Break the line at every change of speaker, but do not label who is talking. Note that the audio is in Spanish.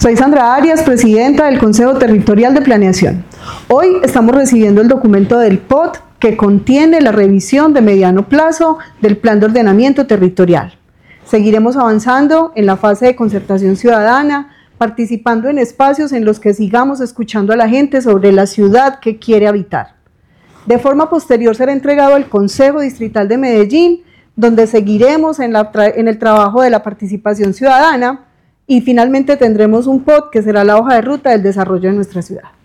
Soy Sandra Arias, presidenta del Consejo Territorial de Planeación. Hoy estamos recibiendo el documento del POT que contiene la revisión de mediano plazo del Plan de Ordenamiento Territorial. Seguiremos avanzando en la fase de concertación ciudadana, participando en espacios en los que sigamos escuchando a la gente sobre la ciudad que quiere habitar. De forma posterior será entregado al Consejo Distrital de Medellín, donde seguiremos en el trabajo de la participación ciudadana y finalmente tendremos un POT que será la hoja de ruta del desarrollo de nuestra ciudad.